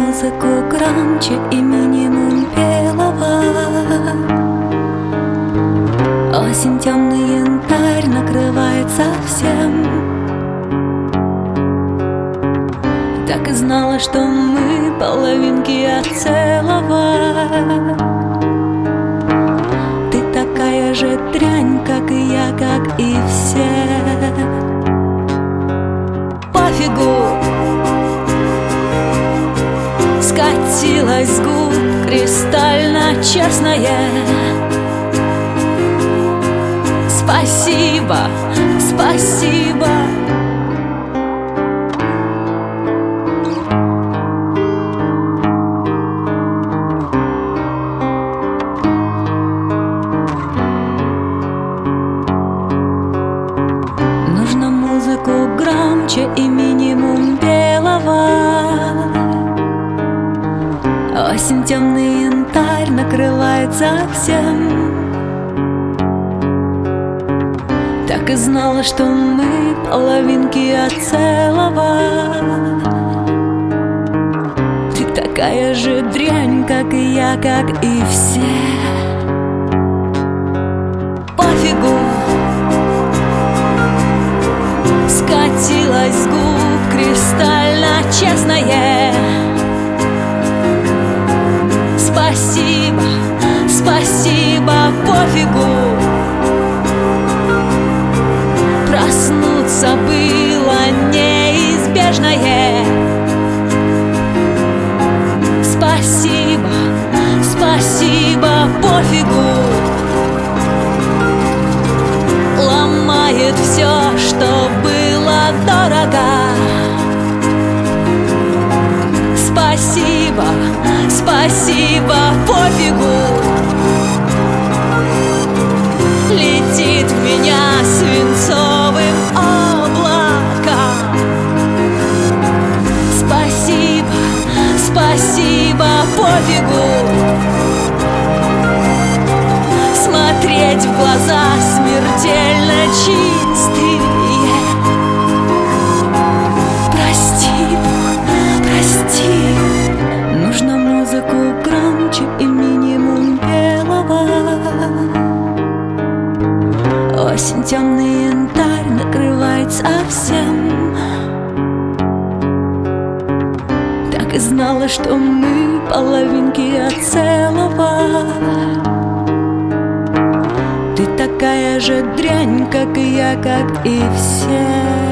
музыку громче и минимум белого. Осень, темный янтарь накрывает совсем. Так и знала, что мы половинки от целого. Ты такая же дрянь, как и я, как и все. Пофигу, скатилась с губ кристально честное. Спасибо, спасибо. Нужно музыку громче и минимум белого. Осень, темный янтарь накрывает совсем. Так и знала, что мы половинки от целого. Ты такая же дрянь, как и я, как и все. Пофигу, скатилась с губ кристально честное. Спасибо, спасибо, пофигу. Проснуться было неизбежное. Спасибо, спасибо, пофигу. Ломает все, что было дорого. Спасибо, спасибо, пофигу. Летит в меня свинцовым облаком. Спасибо, спасибо, пофигу. Смотреть в глаза смертельно чистые. Прости, прости. Нужно музыку громче и минимум белого. Осень, темный янтарь накрывает совсем. Так и знала, что мы половинки от целого. Ты такая же дрянь, как и я, как и все.